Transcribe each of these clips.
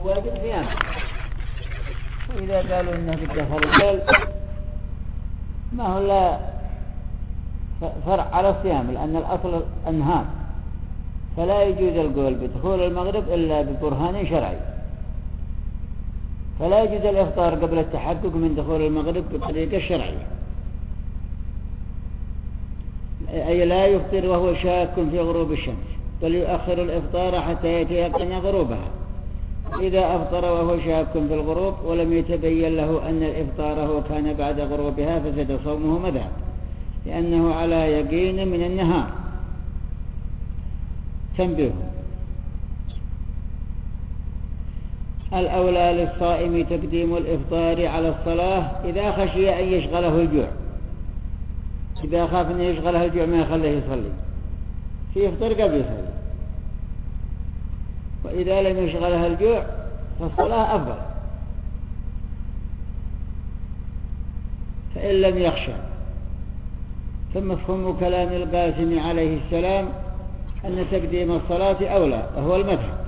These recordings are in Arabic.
واجب صيام. وإذا قالوا إنه بالدخل الليل ما هو لا فرع على الصيام، لأن الأصل النهار، فلا يجوز القول بدخول المغرب إلا ببرهان شرعي، فلا يجوز الإفطار قبل التحقق من دخول المغرب بالطريقة الشرعية، أي لا يفطر وهو شاك في غروب الشمس، بل يؤخر الإفطار حتى يتيقن غروبها. إذا أفطر وهو شاك في الغروب ولم يتبين له أن الإفطار كان بعد غروبها فسد صومه مذهب، لأنه على يقين من النهار. تنبيه: الأولى للصائم تقديم الإفطار على الصلاة إذا خشي أن يشغله الجوع. إذا خاف أن يشغله الجوع ما يخليه يصلي، فيفطر قبل يصلي. وإذا لم يشغلها الجوع فالصلاة أفضل. فإن لم يخشى، فمفهوم كلام القاسم عليه السلام أن تقديم الصلاة أولى، وهو المذهب.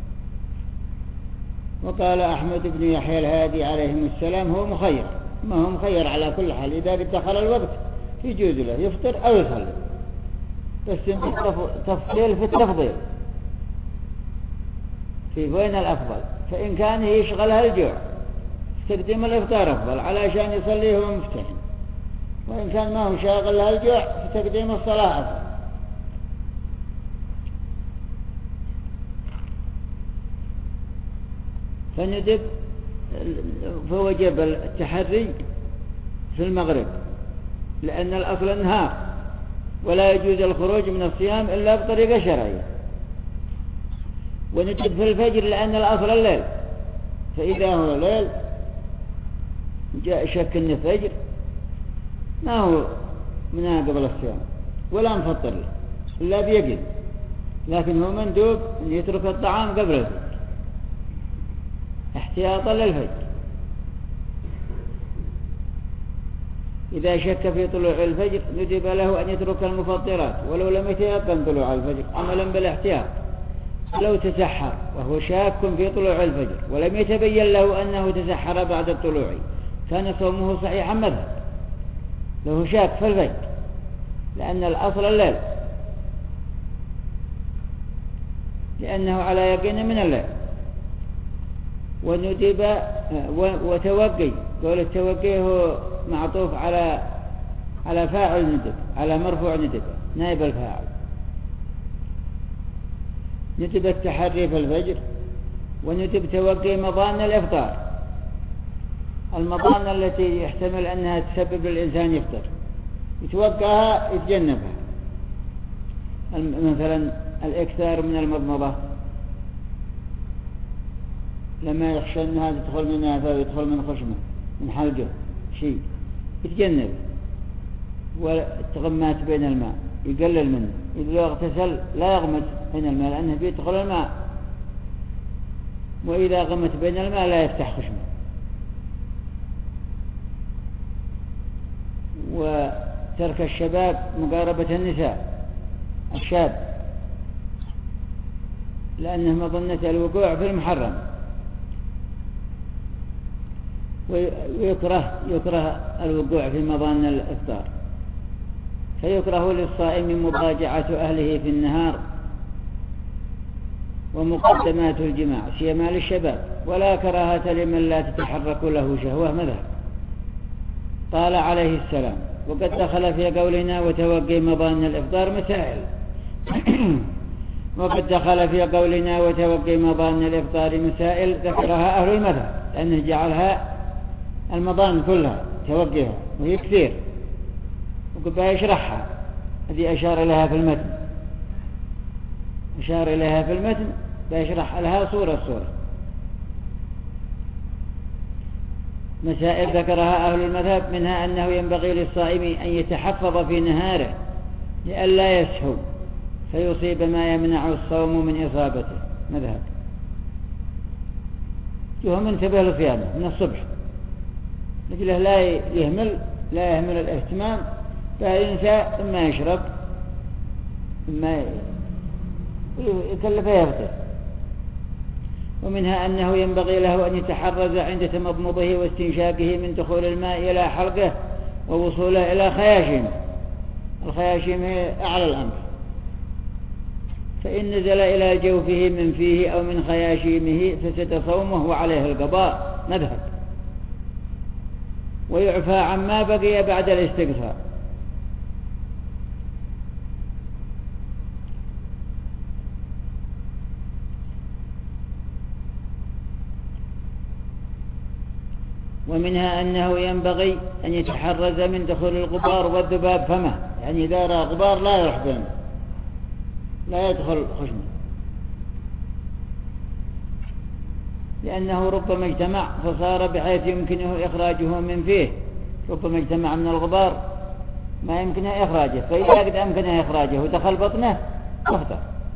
وقال أحمد بن يحيى الهادي عليه السلام هو مخير، ما هو مخير على كل حال، إذا دخل الوقت يجوز له يفطر أو يصلي، بس تفصيل في التفضيل في وين الأفضل. فإن كان يشغلها الجوع تقديم الإفطار أفضل علشان يصليه هو مفتحن، وإن كان ما هو شاغل لها الجوع فتقديم الصلاة أفضل. فندب فوجب التحري في المغرب، لأن الأصل النهار، ولا يجوز الخروج من الصيام إلا بطريقة شرعية. ونجد في الفجر لأن الأصل الليل، فإذا هو ليل جاء شك أن الفجر ما هو مناقب للصيام ولا مفطر له إلا بيقين، لكن هو مندوب أن يترك الطعام قبل الفجر احتياطا للفجر. إذا شك في طلوع الفجر ندب له أن يترك المفطرات ولو لم يتيقن طلوع الفجر عملا بالاحتياط. لو تسحر وهو شاك في طلوع الفجر ولم يتبين له أنه تسحر بعد الطلوع كان صومه صحيحا مذهب، له شاك في الفجر، لأن الأصل الليل، لأنه على يقين من الليل. وندب وتوقي، قول التوقي هو معطوف على فاعل ندب، على مرفوع ندب نائب الفاعل. ندب التحري في الفجر، وندب توقي مظان الإفطار، المظان التي يحتمل أنها تسبب الإنسان يفطر يتوقعها يتجنبها، مثلا الإكثار من المضمضة لما يخشى أنها تدخل من نافذة ويدخل من خشمه من حلقه شيء يتجنب. والتغمات بين الماء يقلل منه، إذا لو اغتسل لا يغمس بين الماء لأنه بيدخل الماء، وإذا غمت بين الماء لا يفتح خشمه. وترك الشباب مقاربة النساء الشاب، لأنه مظنة الوقوع في المحرم. ويكره الوقوع في مظان الإفطار، فيكره للصائم مضاجعة أهله في النهار ومقدمات الجماع سيما للشباب، ولا كراهة لمن لا تتحرك له شهوة مذهب. قال عليه السلام: وقد دخل في قولنا وتوقي مظان الإفطار مسائل وقد دخل في قولنا وتوقي مظان الإفطار مسائل ذكرها أهل المذهب، لأنه جعلها المظان كلها توقيها وهي كثير، وقبها يشرحها. هذه أشار إليها في المتن، أشار إليها في المتن بيشرح لها صورة مسائل ذكرها أهل المذهب، منها أنه ينبغي للصائم أن يتحفظ في نهاره لئلا يسهو فيصيب ما يمنع الصوم من إصابته مذهب. وهم انتبه لصيامه من الصبح لجله لا يهمل الاهتمام، فينسى إما يشرب إما يكلف يفطر. ومنها أنه ينبغي له أن يتحرز عند تمضمضه واستنشاقه من دخول الماء إلى حلقه ووصوله إلى خياشيمه. الخياشيم هي أعلى الأنف، فإن نزل إلى جوفه من فيه أو من خياشيمه فسد صومه وعليه القضاء مذهب، ويعفى عما بقي بعد الاستغفار. ومنها أنه ينبغي أن يتحرز من دخول الغبار والذباب فمه، يعني إذا رأى غبار لا يروح بينه، لا يدخل خشمه، لأنه ربما اجتمع فصار بحيث يمكنه إخراجه من فيه، ربما اجتمع من الغبار ما يمكنه إخراجه، فإذا قد أمكنه إخراجه ودخل بطنه أفطر،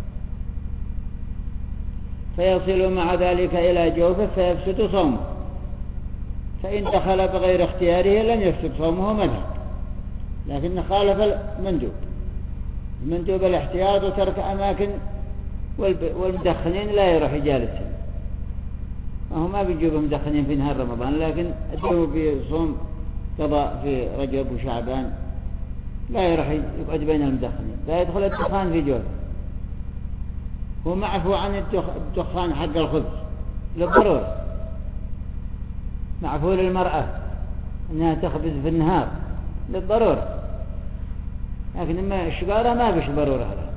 فيصل مع ذلك إلى جوفه فيفسد صومه. فإن دخل بغير اختياره لم يفسد صومه مذهب، لكن خالف المندوب الاحتياط وترك أماكن، والمدخنين لا يروح يجالسهم، وهم ما بيجيبوا مدخنين في نهار رمضان، لكن أدوه بصوم قضاء في رجب وشعبان لا يروح يقعد بين المدخنين، لا يدخل الدخان في جوفه. هو معفو عن الدخان حق الخبز للضرورة، معفو للمرأة أنها تخبز في النهار للضرورة، لكن إما الشقارة ما بش ضرورة هذا.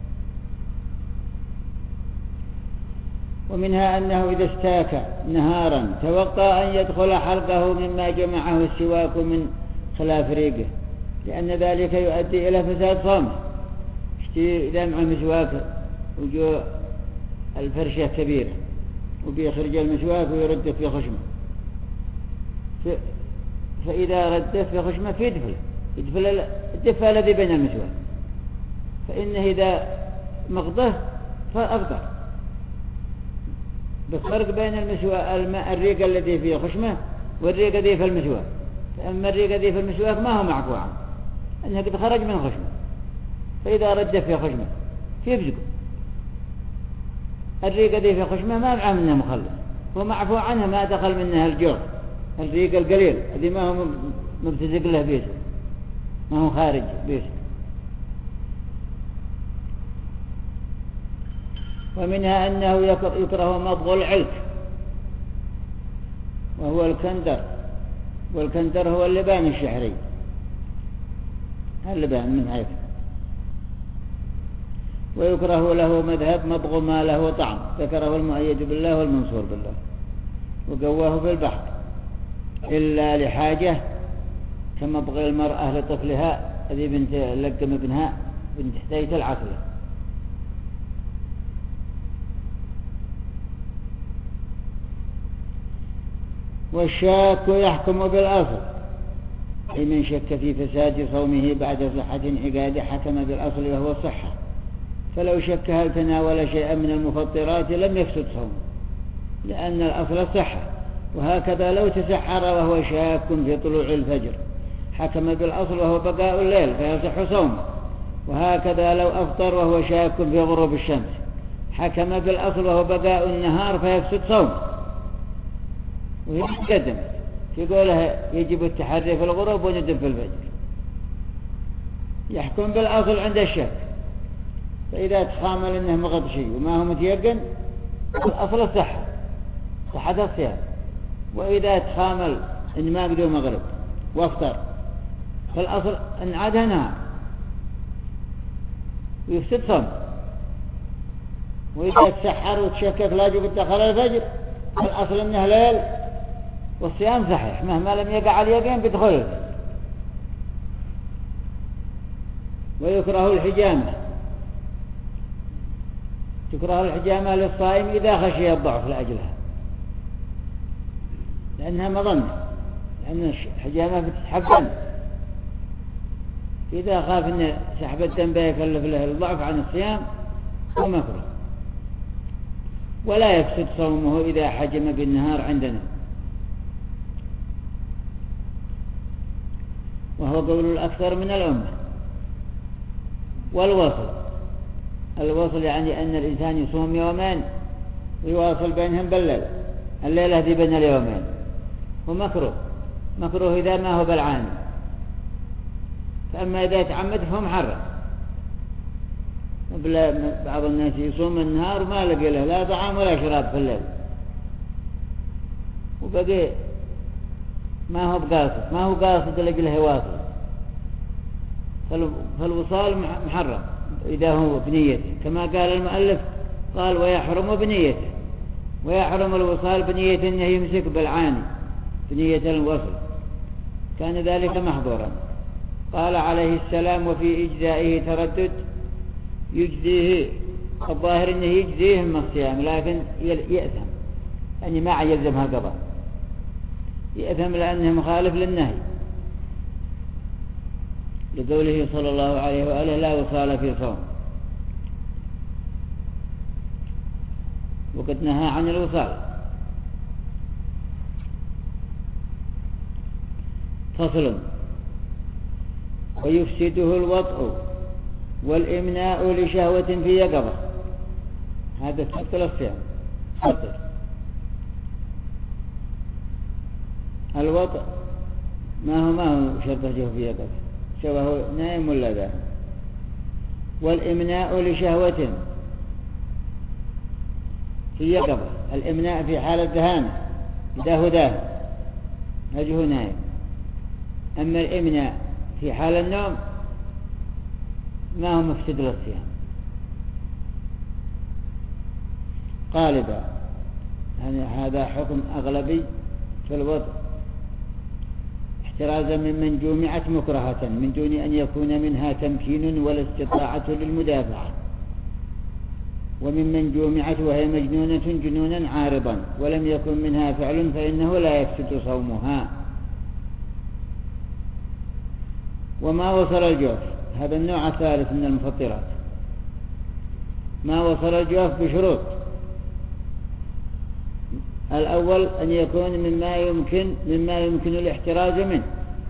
ومنها أنه إذا استاك نهارا توقع أن يدخل حلقه مما جمعه السواك من خلاف ريقه، لأن ذلك يؤدي إلى فساد صومه. إذا مع مسواك وجو الفرشة كبيرة وبيخرج المسواك ويرده في خشمه، فإذا رده في خشمه يدفل الدفة الذي بين المسواك، فإنه إذا مغضه فأفطر، بالفرق بين الريق الذي في خشمه والريق الذي في المسواك. فأما الريق الذي في المسواك ما هو معفو عنه، أنه قد خرج من خشمه، فإذا رده في خشمه فيفسقه. الريق الذي في خشمه ما معه منه مخلص، هو معفو عنه ما دخل منها الجوف، الريق القليل الذي ما هو مبتزق له بيسه، ما هو خارج بيسه. ومنها أنه يكره مضغ العلك وهو الكندر، والكندر هو اللبان الشحري، اللبان من حيث، ويكره له مذهب مضغ ما له طعم، ذكره المؤيد بالله والمنصور بالله، وقواه في البحر، إلا لحاجة كمضغ المرأة لطفلها هذه بنت لقم ابنها بنت حديث العسلة. والشاك يحكم بالأصل، أي من شك في فساد صومه بعد صحة انعقاد حكم بالأصل وهو الصحة، فلو شك هل تناول شيئا من المفطرات لم يفسد صومه، لأن الأصل الصحة. وهكذا لو تسحر وهو شاك في طلوع الفجر حكم بالأصل وهو بقاء الليل فيصح صومه، وهكذا لو أفطر وهو شاك في غروب الشمس حكم بالأصل وهو بقاء النهار فيفسد صومه. وهي تقدم في قوله يجب التحري في الغروب وندب في الفجر، يحكم بالأصل عند الشك، فإذا تخامل أنه مغض شيء وما هو متيقن الأصل الصحة، صحة الصيام. وإذا تخامل إن ما قدوا مغرب وافطر فالأصل أن عادها نهار ويفسد صوم. وإذا تسحر وتشكك لا يجب الدخل الفجر فالأصل أنه ليل والصيام صحيح مهما لم يقع اليقين بدخول الفجر. ويكره الحجامة، تكره الحجامة للصائم إذا خشي الضعف لأجلها، لأنها مظنة، لأن الحجامة بتسحب دم، إذا خاف أن سحب الدم بيكلف له الضعف عن الصيام هو مكروه. ولا يفسد صومه إذا حجم بالنهار عندنا، وهو قول الأكثر من الأمة. والوصل، الوصل يعني أن الإنسان يصوم يومين ويواصل بينهم بالليل، الليلة دي بين اليومين، مكروه إذا ما هو بالعاني. فأما إذا تعمد فهو محرم. بعض الناس يصوم النهار وما لقي له لا طعام ولا شراب في الليل، وبقي ما هو قاصد لقي له يواصل. فالوصال محرم إذا هو بنيته، كما قال المؤلف قال ويحرم بنيته، ويحرم الوصال بنية أنه يمسك بالعاني بنية الوصل، كان ذلك محظورا. قال عليه السلام وفي إجزائه تردد يجزيه، الظاهر أنه يجزيه من الصيام لكن يأثم، يعني ما يلزمها قضاء، يأثم لأنه مخالف للنهي، لقوله صلى الله عليه وآله لا وصال في صوم، وقد نهى عن الوصال. فصل. ويفسده الوطء والإمناء لشهوة في يقظة، هذا تبطل الصيام. تبطل الوطء ما هو شرطه في يقظة، سواء نائم ولا ذا. والإمناء لشهوة في يقظة، الإمناء في حال الذهان إذا هجه نائم. أما الإمناء في حال النوم ما هو مفسد للصيام غالبا، يعني هذا حكم أغلبي في الوضع، احترازا من جمعت مكرهة من دون أن يكون منها تمكين ولا استطاعة للمدافعة، وممن جمعت وهي مجنونة جنونا عارضا ولم يكن منها فعل فإنه لا يفسد صومها. وما وصل الجوف، هذا النوع الثالث من المفطرات، ما وصل الجوف بشروط. الأول أن يكون مما يمكن الاحتراز منه،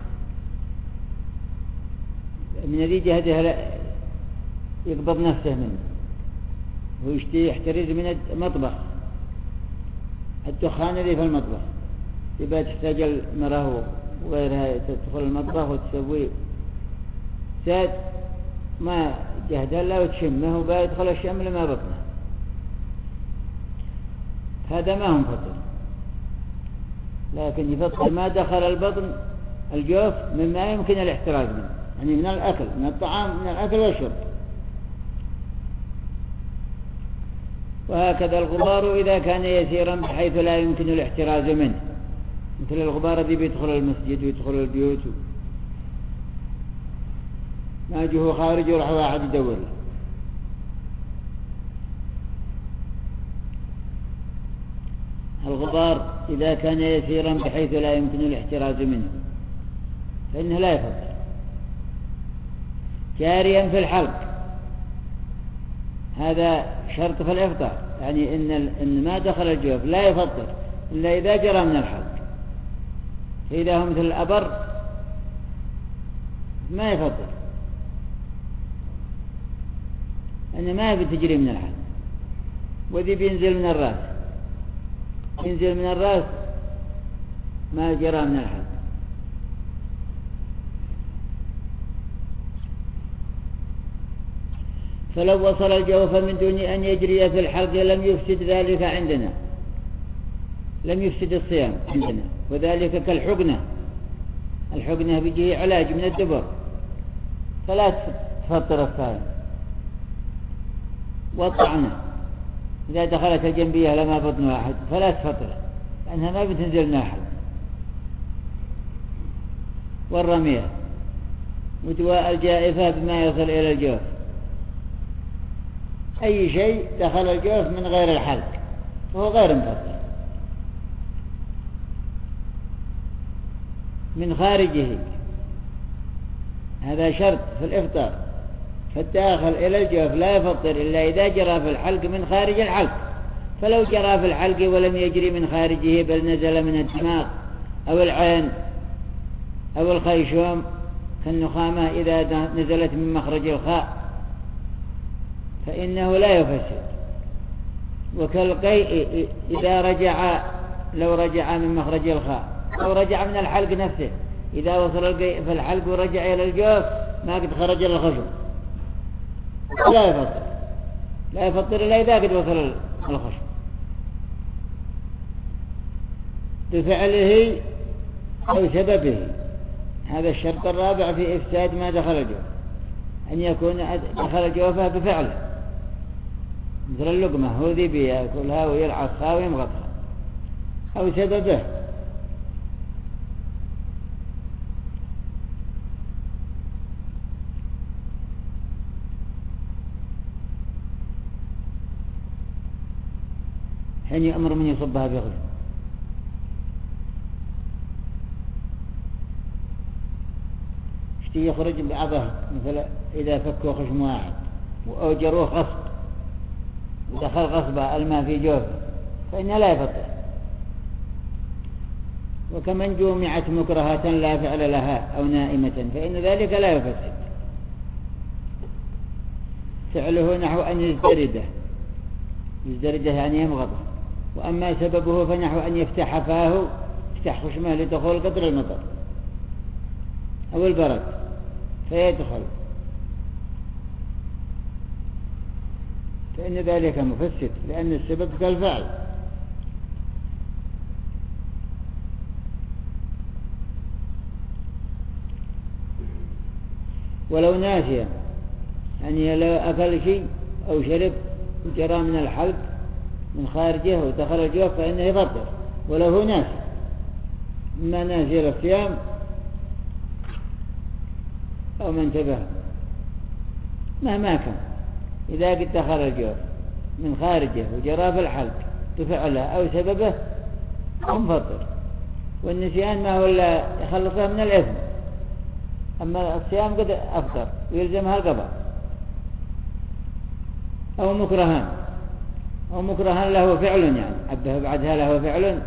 من ذي جهده يقبض نفسه منه، ويحترز من المطبخ، الدخان الذي في المطبخ، يبقى تحتاج المرأة وغيرها تدخل المطبخ وتسوي ساد ما جهدها لا وتشمه ويدخل الشم لما بطنه، هذا ما هم فطر. لكن يفطر ما دخل البطن الجوف مما يمكن الاحتراز منه، يعني من الأكل، من الطعام، من الأكل والشرب. وهكذا الغبار إذا كان يسيرا بحيث لا يمكن الاحتراز منه، مثل الغبار الذي بيدخل المسجد ويدخل البيوت، ما جهه خارج وراح واحد يدور له. الغبار إذا كان يسيرا بحيث لا يمكن الاحتراز منه فإنه لا يفطر. جاريا في الحلق، هذا شرط في الإفطار، يعني إن ما دخل الجوف لا يفطر إلا إذا جرى من الحلق، فإذا هو مثل الأبر ما يفطر، أنه ما بتجري من الحلق، وذي بينزل من الرأس، ينزل من الرأس ما جرى من الحلق. فلو وصل الجوف من دون أن يجري في الحلق لم يفسد ذلك عندنا، لم يفسد الصيام عندنا، وذلك كالحقنة، الحقنة بيجي علاج من الدبر فلا تفطر الصائم. والطعنة إذا دخلت الجنبية لما بطن واحد فلا تفطر لأنها ما بتنزل من أحد. والرمية ودواء الجائفة بما يصل إلى الجوف، أي شيء دخل الجوف من غير الحلق فهو غير مفطر. من خارجه هذا شرط في الإفطار، فالداخل إلى الجوف لا يفطر إلا إذا جرى في الحلق من خارج الحلق. فلو جرى في الحلق ولم يجري من خارجه بل نزل من الدماغ أو العين أو الخيشوم كالنخامة إذا نزلت من مخرج الخاء فإنه لا يفسد، وكالقيء إذا رجع، لو رجع من مخرج الخاء أو رجع من الحلق نفسه، إذا وصل القيء في الحلق ورجع إلى الجوف ما قد خرج الخشم لا يفطر إلا إذا قد وصل الخشم بفعله أو سببه. هذا الشرط الرابع في إفساد ما دخل الجوف، أن يكون دخل جوفه بفعله، مثل اللقمة هو ذي بيأكلها ويلعصها ويمغطها، أو سببه. حين يأمر من يصبها في خشم. اشتي يخرج بعضها، مثل إذا فكوا خشم واحد وأوجروه غصب ودخل غصبه الماء في جوفه فإنه لا يفطر. وكمن جومعت مكرهة لا فعل لها أو نائمة فإن ذلك لا يفسد. فعله نحو أن يزدرده يعني يمغضه. وأما سببه فنحو أن يفتح فاه، يفتح خشمه لدخول قطر المطر أو البرد فيدخل، فإن ذلك مفسد لأن السبب كالفعل. ولو ناسيا يعني لو أكل شيء أو شرب وجرى من الحلق من خارجه ودخل الجوف فإنه يفطر، ولو هو ناسي، إما ناسي الصيام أو من انتبه مهما كان، إذا قد دخل الجوف من خارجه وجرى في الحلق بفعله أو سببه أو مفطر. والنسيان ما هو إلا يخلصه من الإثم، أما الصيام قد أفطر ويلزمها القضاء. أو مكرهان له فعل، يعني عبده بعدها له فعل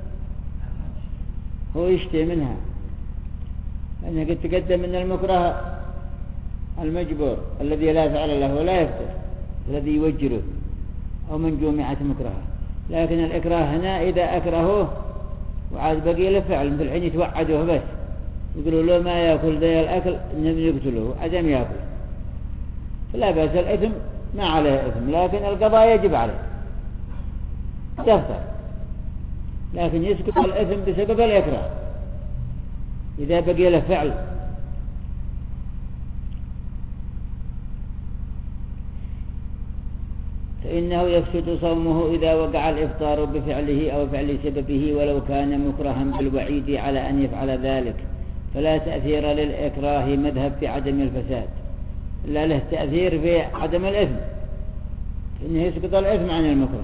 هو يشتي منها، لأنه قد تقدم من المكره المجبور الذي لا فعل له ولا يفطر، الذي يوجره، أو من جومعة مكرهة. لكن الإكراه هنا إذا أكرهوه وعاد بقي له فعل، مثل حين يتوعدوه بس يقولوا له ما يأكل ذي الأكل إنهم يقتلوه عدم يأكل، فلا بأس، الإثم ما عليه إثم، لكن القضاء يجب عليه يفطر، لكن يسقط الإثم بسبب الإكراه إذا بقي له فعل. فإنه يفسد صومه إذا وقع الإفطار بفعله أو فعل سببه ولو كان مكرها بالوعيد على أن يفعل ذلك، فلا تأثير للإكراه مذهب في عدم الفساد، لا له تأثير في عدم الإثم، فإنه يسقط الإثم عن المكره.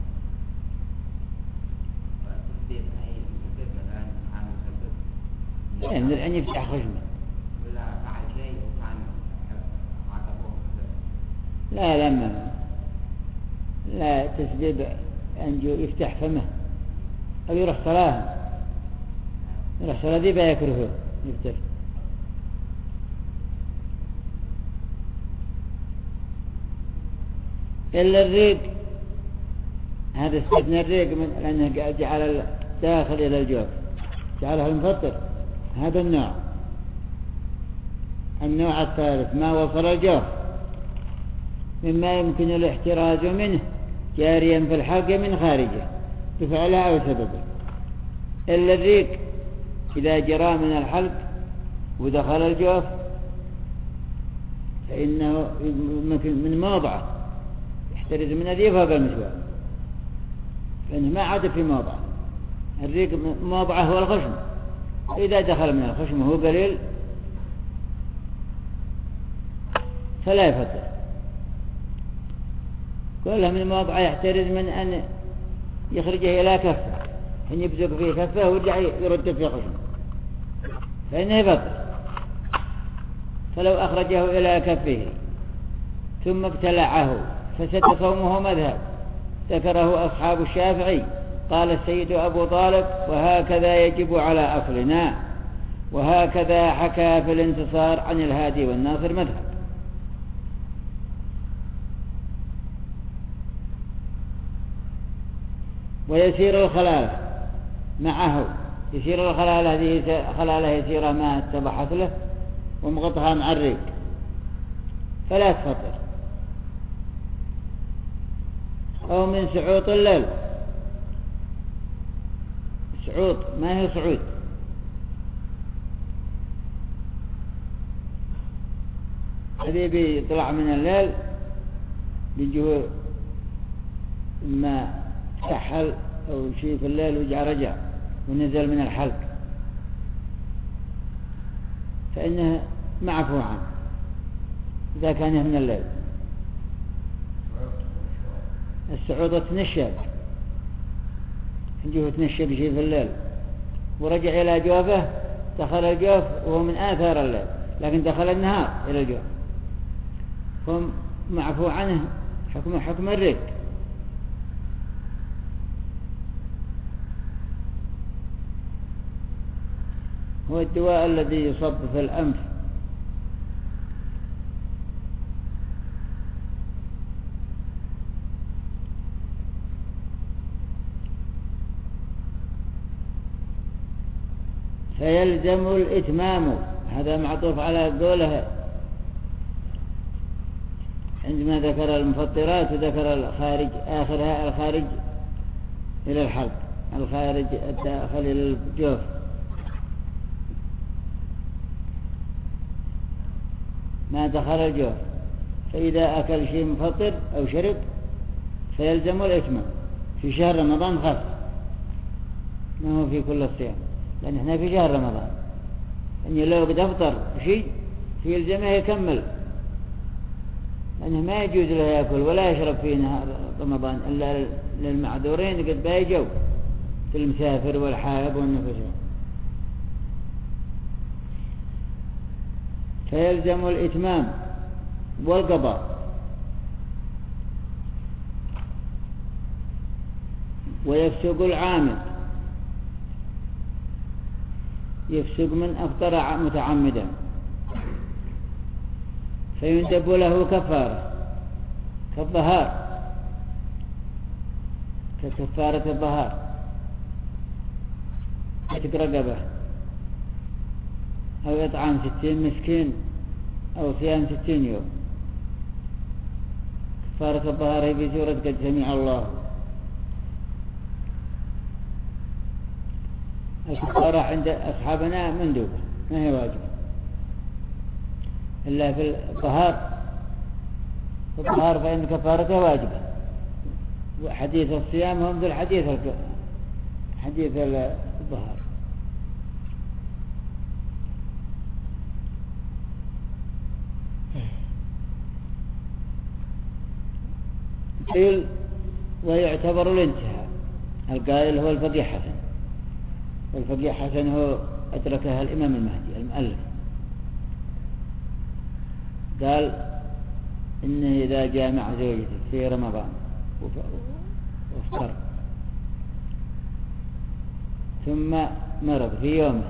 من الحين يفتح خشمه لا تسبيب أن يفتح فمه أو يروح صلاة دي بيكرهه يفتح. إلا الريق، هذا استثنى الريق لأنه جعل الداخل إلى الجوف، جعله المفطر. هذا النوع الثالث ما وصل الجوف مما يمكن الاحتراز منه جاريا في الحلق من خارجه بفعله أو سببه. إلا الريق إذا جرى من الحلق ودخل الجوف فإنه من موضعه يحترز من ذي فوق المسواك، لأنه ما عاد في موضعه. الريق موضعه هو الخشم، إذا دخل من الخشم وهو قليل فلا يفطر. كلها من موضعه يحترز من أن يخرجه إلى كفه، حين يبزق فيه كفه ويرجع يرد في خشمه فإنه يفطر. فلو أخرجه إلى كفه ثم ابتلعه فسد صومه مذهب ذكره أصحاب الشافعي. قال السيد أبو طالب وهكذا يجب على أصلنا، وهكذا حكى في الانتصار عن الهادي والناصر مذهب. ويسير الخلالة معه، يسير الخلالة هذه خلالة يسيرة ما اتبحت له ومغطها مع الريق فلا تفطر. أو من سعوط الليل، سعوط ما هي صعود، هذه بيطلع من الليل بيجيه ما سحل أو شيء في الليل رجع ونزل من الحلق فإنه معفو عنه إذا كان من الليل. السعود تنشب، يجيه تنشب شيء في الليل ورجع إلى جوفه، دخل الجوف وهو من آثار الليل لكن دخل النهار إلى الجوف، هم معفو عنه حكم الرق. هو الدواء الذي يصب في الأنف فيلزم الإتمام، هذا معطوف على قوله عندما ذكر المفطرات وذكر الخارج آخرها الخارج إلى الحلق، الخارج الداخل إلى الجوف. ما دخل الجوف، فإذا أكل شيء مفطر أو شرب فيلزم الإتمام. في شهر رمضان خاص، ما هو في كل الصيام، لأن احنا في شهر رمضان، يعني لو قد أفطر شيء فيلزمه يكمل، لأنه ما يجوز له يأكل ولا يشرب في نهار رمضان إلا للمعذورين قد بايجوا في المسافر والحائض والنفساء. فيلزم الإتمام والقضاء. ويفسق العامد، يفسق من أفطر متعمدا فيندب له كفارة كالظهار، ككفارة الظهار، عتق رقبة أو إطعام 60 مسكين أو صيام 60 يوم. كفارة الظهار هي في سورة قد سمع الله. الكفارة عند أصحابنا مندوبة ما هي واجبة إلا في الظهار، فإن كفارته واجبة. وحديث الصيام هم ذو حديث الظهار. قيل ويعتبر الانتهاء. القائل هو الفقيه حسن، والفقيه حسن هو أدركها الإمام المهدي المؤلف، قال إنه إذا جامع زوجته في رمضان وافطر ثم مرض في يومه،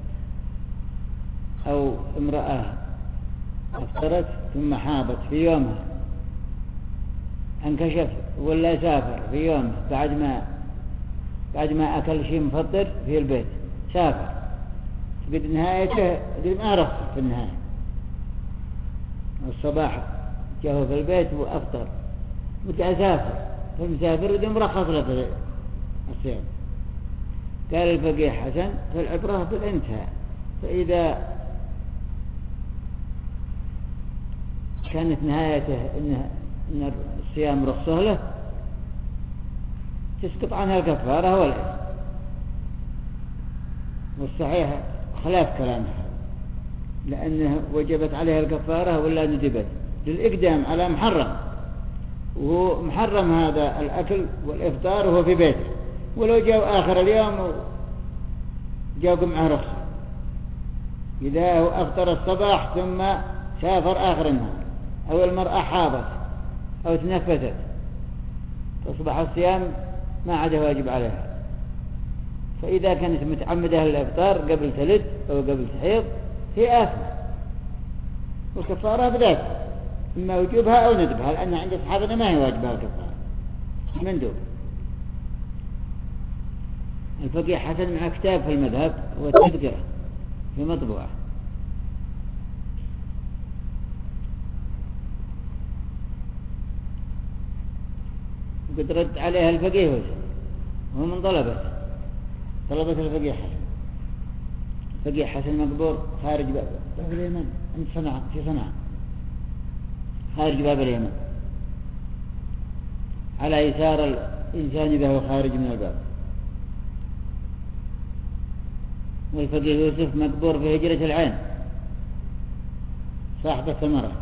أو امرأة افطرت ثم حاضت في يومها، انكشف ولا سافر في يومه بعد ما أكل شيء مفطر في البيت، سافر قد نهايته قد ما رخص في النهاية، الصباح جاءه في البيت وأفطر وتأسافر، فالمسافر ودي مرخص له في الصيام. قال الفقيه حسن فالعبرة بالانتهاء، فإذا كانت نهايته إن الصيام رخصه له تسقط عنها الكفارة ولا إثم. والصحيح خلاف كلامها، لأنه وجبت عليها الكفارة ولا ندبت للإقدام على محرم، وهو محرم هذا الأكل والإفطار وهو في بيته، ولو جاء آخر اليوم جاء معه رخصة، إذا هو أفطر الصباح ثم سافر آخر النهار، أو المرأة حاضت أو تنفست، تصبح الصيام ما عاد واجب عليها. فإذا كانت متعمدة للإفطار قبل تلد أو قبل تحيض هي آثمة، والكفارة بذاتها إما وجوبها أو ندبها، لأن عند أصحابنا ما هي واجبها الكفارة، مندوب. الفقيه حسن مع كتاب في المذهب والتذكرة في مطبوعة. وقد رد عليها الفقيه هو من طلبة الفقيه حسن. الفقيه حسن مقبور خارج باب اليمن عند صنعاء، في صنعاء خارج باب اليمن على يسار الإنسان إذا هو خارج من الباب. والفقيه يوسف مقبور في هجرة العين صاحب الثمرات.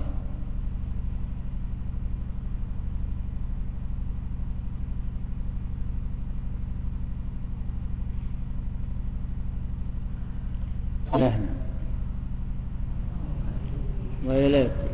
وإليك